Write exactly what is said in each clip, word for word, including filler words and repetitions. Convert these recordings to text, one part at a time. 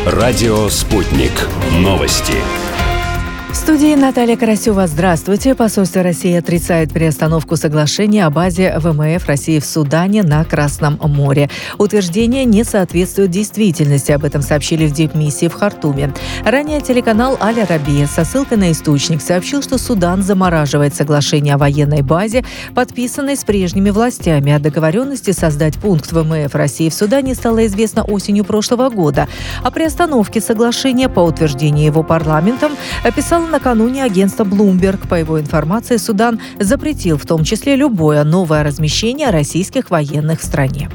Радио «Спутник». Новости. В студии Наталья Карасева. Здравствуйте. Посольство России отрицает приостановку соглашения о базе ВМФ России в Судане на Красном море. Утверждение не соответствует действительности. Об этом сообщили в дипмиссии в Хартуме. Ранее телеканал «Аль-Арабия» со ссылкой на источник сообщил, что Судан замораживает соглашение о военной базе, подписанной с прежними властями. О договоренности создать пункт ВМФ России в Судане стало известно осенью прошлого года. О приостановке соглашения, по утверждению его парламентом, описал накануне агентство Bloomberg. По его информации, Судан запретил в том числе любое новое размещение российских военных в стране.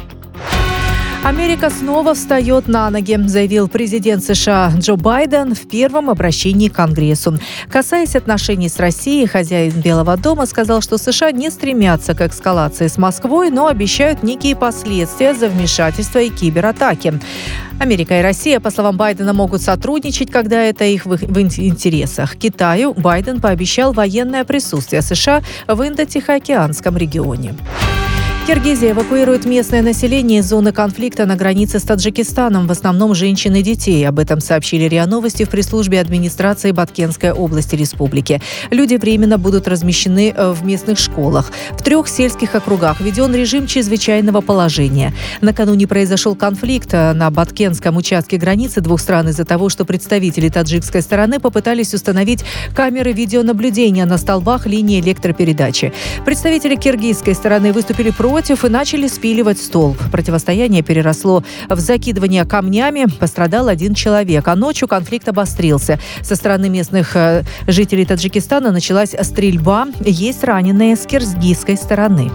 Америка снова встает на ноги, заявил президент США Джо Байден в первом обращении к Конгрессу. Касаясь отношений с Россией, хозяин Белого дома сказал, что США не стремятся к эскалации с Москвой, но обещают некие последствия за вмешательство и кибератаки. Америка и Россия, по словам Байдена, могут сотрудничать, когда это их в, их, в интересах. Китаю Байден пообещал военное присутствие США в Индо-Тихоокеанском регионе. Киргизия эвакуирует местное население из зоны конфликта на границе с Таджикистаном, в основном женщин и детей. Об этом сообщили РИА Новости в пресс-службе администрации Баткенской области республики. Люди временно будут размещены в местных школах. В трех сельских округах введен режим чрезвычайного положения. Накануне произошел конфликт на Баткенском участке границы двух стран из-за того, что представители таджикской стороны попытались установить камеры видеонаблюдения на столбах линии электропередачи. Представители киргизской стороны выступили против и начали спиливать столб. Противостояние переросло в закидывание камнями. Пострадал один человек. А ночью конфликт обострился. Со стороны местных жителей Таджикистана началась стрельба. Есть раненые с киргизской стороны.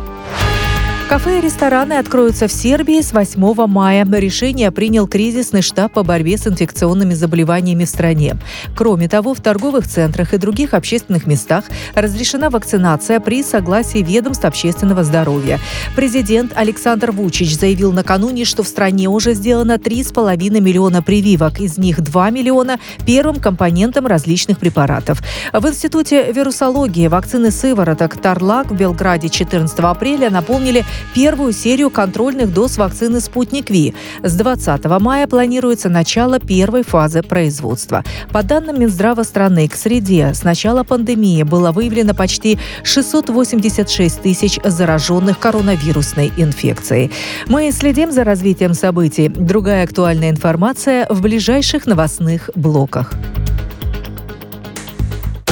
Кафе и рестораны откроются в Сербии с восьмого мая. Решение принял кризисный штаб по борьбе с инфекционными заболеваниями в стране. Кроме того, в торговых центрах и других общественных местах разрешена вакцинация при согласии ведомств общественного здоровья. Президент Александр Вучич заявил накануне, что в стране уже сделано три с половиной миллиона прививок. Из них два миллиона первым компонентом различных препаратов. В Институте вирусологии вакцины сывороток Тарлак в Белграде четырнадцатого апреля наполнили первую серию контрольных доз вакцины «Спутник Ви». С двадцатого мая планируется начало первой фазы производства. По данным Минздрава страны, к среде с начала пандемии было выявлено почти шестьсот восемьдесят шесть тысяч зараженных коронавирусной инфекцией. Мы следим за развитием событий. Другая актуальная информация в ближайших новостных блоках.